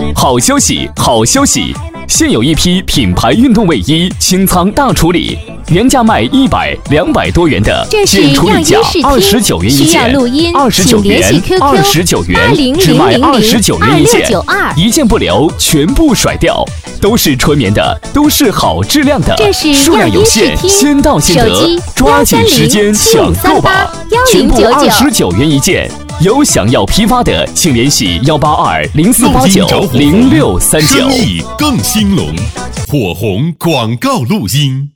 好消息，好消息！现有一批品牌运动卫衣清仓大处理，原价卖100、200多元的，现处理价29元一件，29元，29元，只卖29元一件，一件不留，全部甩掉。都是纯棉的，都是好质量的，数量有限，先到先得，抓紧时间抢购吧！全部29元一件。有想要批发的，请联系18204890639。 生意更兴隆，火红广告录音。